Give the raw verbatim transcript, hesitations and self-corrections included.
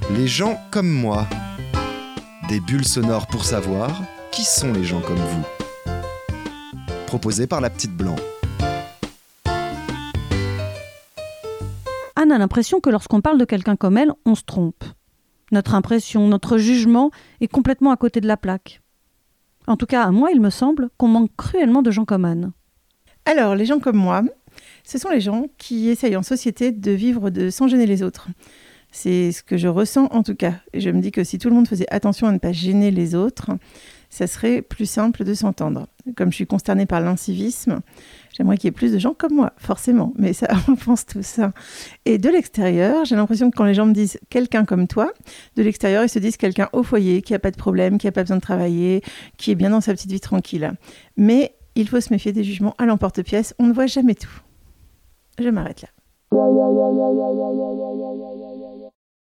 Les gens comme moi. Des bulles sonores pour savoir qui sont les gens comme vous. Proposé par la petite Blanc. Anne a l'impression que lorsqu'on parle de quelqu'un comme elle, on se trompe. Notre impression, notre jugement est complètement à côté de la plaque. En tout cas, à moi, il me semble qu'on manque cruellement de gens comme Anne. Alors, les gens comme moi, ce sont les gens qui essayent en société de vivre de sans gêner les autres. C'est ce que je ressens en tout cas. Et je me dis que si tout le monde faisait attention à ne pas gêner les autres, ça serait plus simple de s'entendre. Comme je suis consternée par l'incivisme, j'aimerais qu'il y ait plus de gens comme moi, forcément. Mais ça, on le pense tous. Et de l'extérieur, j'ai l'impression que quand les gens me disent « quelqu'un comme toi », de l'extérieur, ils se disent quelqu'un au foyer, qui n'a pas de problème, qui n'a pas besoin de travailler, qui est bien dans sa petite vie tranquille. Mais il faut se méfier des jugements à l'emporte-pièce. On ne voit jamais tout. Je m'arrête là.